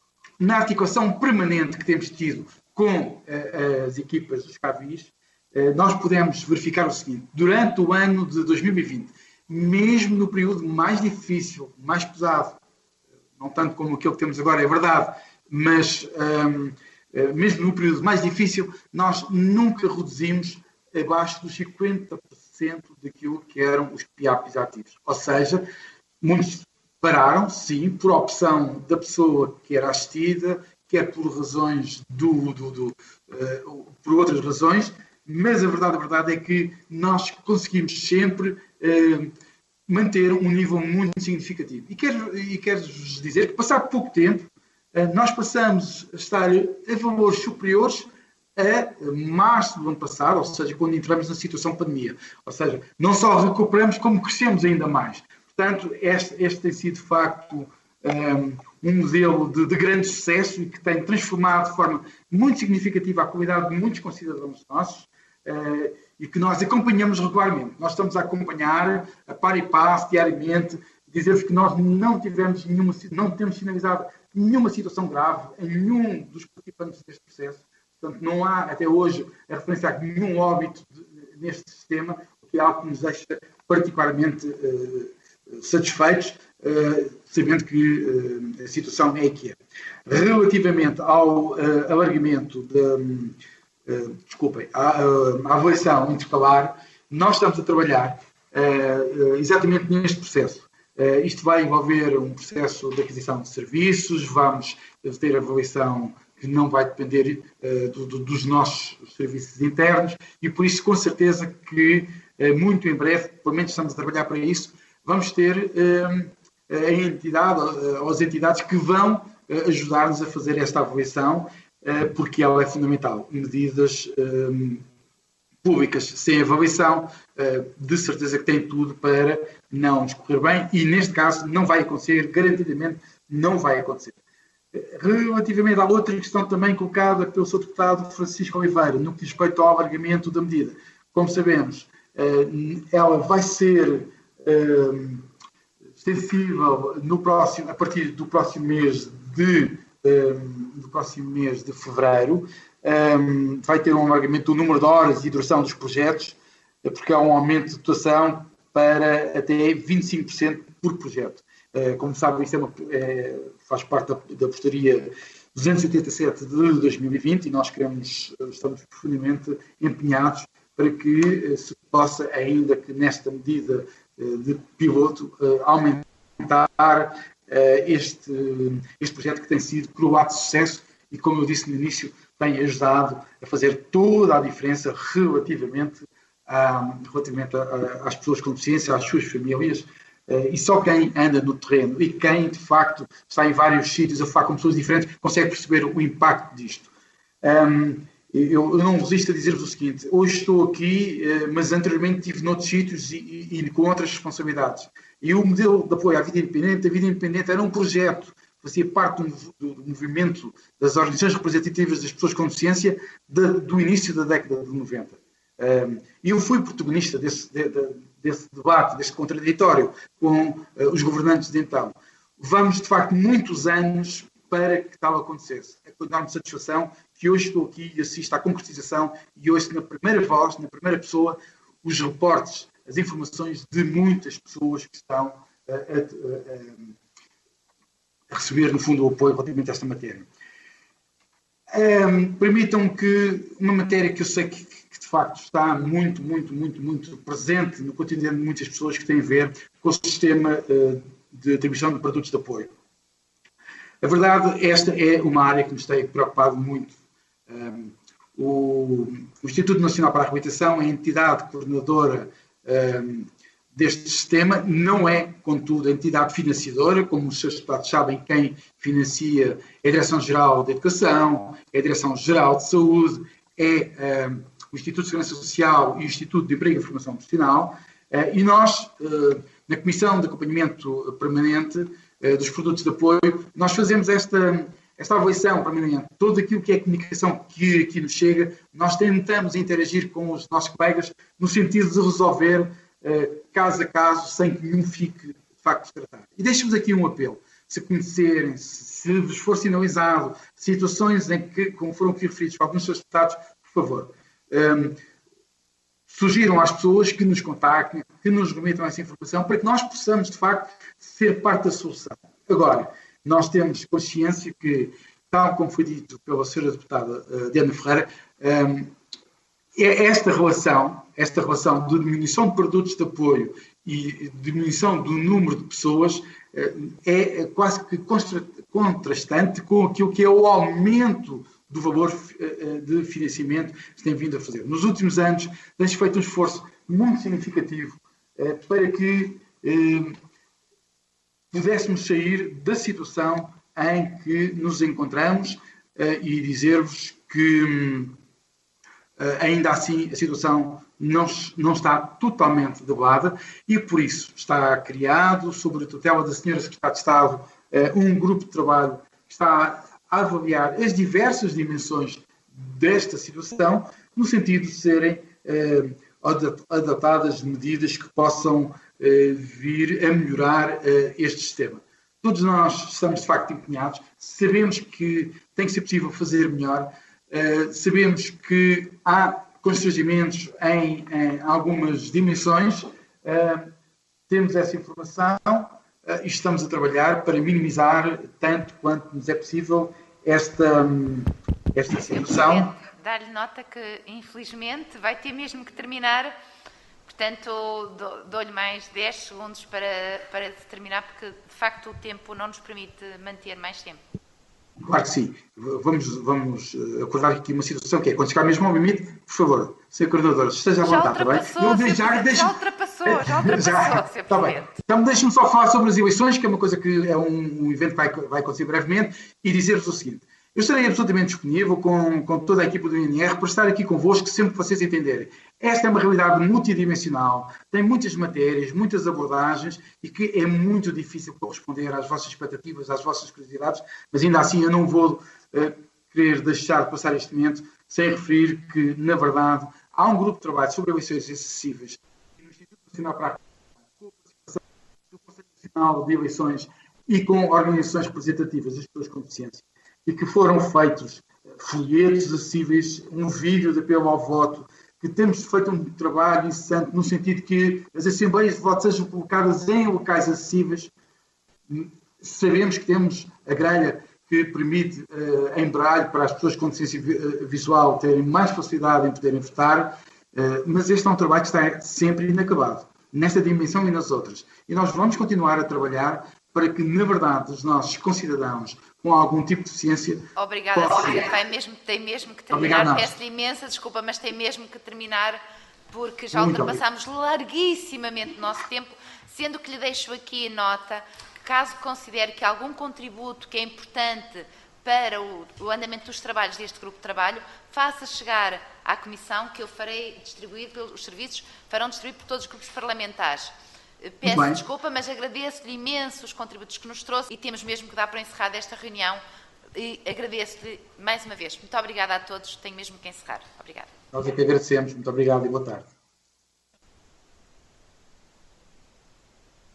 Na articulação permanente que temos tido com eh, as equipas dos Cavis, nós podemos verificar o seguinte: durante o ano de dois mil e vinte, mesmo no período mais difícil, mais pesado, não tanto como aquele que temos agora, é verdade, mas um, mesmo no período mais difícil, nós nunca reduzimos abaixo dos cinquenta por cento daquilo que eram os P A Ps ativos. Ou seja, muitos pararam, sim, por opção da pessoa que era assistida, quer por razões do, do, do uh, por outras razões, mas a verdade, a verdade é que nós conseguimos sempre eh, manter um nível muito significativo. E quero, e quero dizer que, passado pouco tempo, eh, nós passamos a estar a valores superiores a março do ano passado, ou seja, quando entramos na situação de pandemia. Ou seja, não só recuperamos, como crescemos ainda mais. Portanto, este, este tem sido, de facto, um, um modelo de, de grande sucesso e que tem transformado de forma muito significativa a qualidade de muitos concidadãos nossos. Uh, e que nós acompanhamos regularmente. Nós estamos a acompanhar, a par e passo, diariamente, dizer-vos que nós não tivemos nenhuma, não temos sinalizado nenhuma situação grave em nenhum dos participantes deste processo. Portanto, não há, até hoje, a referência a nenhum óbito de, neste sistema, o que é algo que nos deixa particularmente uh, satisfeitos, uh, sabendo que uh, a situação é a que é. Relativamente ao uh, alargamento da... Uh, desculpem, a, uh, a avaliação intercalar, nós estamos a trabalhar uh, uh, exatamente neste processo. Uh, isto vai envolver um processo de aquisição de serviços, vamos ter avaliação que não vai depender uh, do, do, dos nossos serviços internos e por isso, com certeza que uh, muito em breve, pelo menos estamos a trabalhar para isso, vamos ter uh, a entidade, uh, as entidades que vão uh, ajudar-nos a fazer esta avaliação, porque ela é fundamental. Medidas um, públicas sem avaliação, uh, de certeza que tem tudo para não nos correr bem e, neste caso, não vai acontecer, garantidamente não vai acontecer. Relativamente à outra questão também colocada pelo seu deputado Francisco Oliveira, no que diz respeito ao alargamento da medida. Como sabemos, uh, ela vai ser uh, sensível no próximo, a partir do próximo mês de do próximo mês de fevereiro, um, vai ter um alargamento do número de horas e duração dos projetos, porque há um aumento de dotação para até vinte e cinco por cento por projeto. Uh, como sabem, isso é uma, é, faz parte da, da portaria duzentos e oitenta e sete de dois mil e vinte e nós queremos, estamos profundamente empenhados para que uh, se possa, ainda que nesta medida uh, de piloto, uh, aumentar Este, este projeto que tem sido coroado de sucesso e, como eu disse no início, tem ajudado a fazer toda a diferença relativamente, a, relativamente a, a, às pessoas com deficiência, às suas famílias, e só quem anda no terreno e quem, de facto, está em vários sítios a falar com pessoas diferentes, consegue perceber o impacto disto. Um, eu, eu não resisto a dizer-vos o seguinte: hoje estou aqui, mas anteriormente estive noutros sítios e, e, e com outras responsabilidades. E o modelo de apoio à vida independente, a vida independente era um projeto, fazia parte do, do movimento das organizações representativas das pessoas com deficiência de, do início da década de noventa. E eu fui protagonista desse, desse debate, desse contraditório com os governantes de então. Vamos, de facto, muitos anos para que tal acontecesse. É com enorme satisfação que hoje estou aqui e assisto à concretização e ouço na primeira voz, na primeira pessoa, os reportes, as informações de muitas pessoas que estão a, a, a, a receber, no fundo, o apoio relativamente a esta matéria. Um, Permitam-me que uma matéria que eu sei que, que, de facto, está muito, muito, muito, muito presente no cotidiano de muitas pessoas, que tem a ver com o sistema uh, de atribuição de produtos de apoio. A verdade, esta é uma área que nos tem preocupado muito. Um, o, o Instituto Nacional para a Reabilitação é a entidade coordenadora um, deste sistema, não é, contudo, a entidade financiadora, como os seus deputados sabem, quem financia é a Direção-Geral da Educação, é a Direção-Geral de Saúde, é um, o Instituto de Segurança Social e o Instituto de Emprego e Formação Profissional, uh, e nós, uh, na Comissão de Acompanhamento Permanente dos produtos de apoio, nós fazemos esta, esta avaliação permanente. Todo aquilo que é comunicação que aqui nos chega, nós tentamos interagir com os nossos colegas no sentido de resolver eh, caso a caso, sem que nenhum fique, de facto, tratado. E deixo-vos aqui um apelo. Se conhecerem, se vos for sinalizado situações em que, como foram aqui referidos por alguns seus deputados, por favor, um, sugiram às pessoas que nos contactem, que nos remetam essa informação, para que nós possamos, de facto, ser parte da solução. Agora, nós temos consciência que, tal como foi dito pela senhora deputada uh, Diana Ferreira, um, é esta relação, esta relação de diminuição de produtos de apoio e diminuição do número de pessoas uh, é quase que contrastante com aquilo que é o aumento do valor de financiamento que se tem vindo a fazer. Nos últimos anos, tem-se feito um esforço muito significativo eh, para que eh, pudéssemos sair da situação em que nos encontramos eh, e dizer-vos que eh, ainda assim a situação não, não está totalmente debelada e por isso está criado, sob a tutela da senhora Secretária de Estado, eh, um grupo de trabalho que está a avaliar as diversas dimensões desta situação, no sentido de serem eh, adaptadas medidas que possam eh, vir a melhorar eh, este sistema. Todos nós estamos, de facto, empenhados, sabemos que tem que ser possível fazer melhor, eh, sabemos que há constrangimentos em, em algumas dimensões, eh, temos essa informação, e estamos a trabalhar para minimizar, tanto quanto nos é possível, esta, esta situação. Dar-lhe nota que, infelizmente, vai ter mesmo que terminar, portanto, dou-lhe mais dez segundos para, para terminar, porque, de facto, o tempo não nos permite manter mais tempo. Claro que sim. Vamos, vamos acordar aqui uma situação que é, quando chegar mesmo ao limite, por favor, senhor Coordenador, esteja à vontade, está bem? Eu já, deixo... já ultrapassou, já ultrapassou, já, senhor está bem. Então deixe-me só falar sobre as eleições, que é uma coisa que é um, um evento que vai, vai acontecer brevemente, e dizer-vos o seguinte. Eu estarei absolutamente disponível com, com toda a equipa do I N R para estar aqui convosco sempre que vocês entenderem. Esta é uma realidade multidimensional, tem muitas matérias, muitas abordagens e que é muito difícil corresponder às vossas expectativas, às vossas curiosidades, mas ainda assim eu não vou uh, querer deixar de passar este momento sem referir que, na verdade, há um grupo de trabalho sobre eleições acessíveis no Instituto Nacional para a com a participação do Conselho Nacional de Eleições e com organizações representativas das pessoas com deficiência, e que foram feitos folhetos acessíveis, um vídeo de apelo ao voto, que temos feito um trabalho incessante no sentido que as assembleias de voto sejam colocadas em locais acessíveis. Sabemos que temos a grelha que permite uh, em braille para as pessoas com deficiência visual terem mais facilidade em poderem votar, uh, mas este é um trabalho que está sempre inacabado, nesta dimensão e nas outras. E nós vamos continuar a trabalhar para que, na verdade, os nossos concidadãos com algum tipo de deficiência... Obrigada, possam... senhor. Vai mesmo, tem mesmo que terminar. Peço-lhe imensa desculpa, mas tem mesmo que terminar, porque já Muito ultrapassámos obrigado. larguissimamente o nosso tempo, sendo que lhe deixo aqui a nota que, caso considere que algum contributo que é importante para o, o andamento dos trabalhos deste grupo de trabalho, faça chegar à Comissão, que eu farei distribuir pelos serviços, farão distribuir por todos os grupos parlamentares. Peço desculpa, mas agradeço-lhe imenso os contributos que nos trouxe e temos mesmo que dar para encerrar esta reunião, e agradeço-lhe mais uma vez. Muito obrigada a todos. Tenho mesmo que encerrar. Obrigada. Nós é que agradecemos. Muito obrigado e boa tarde.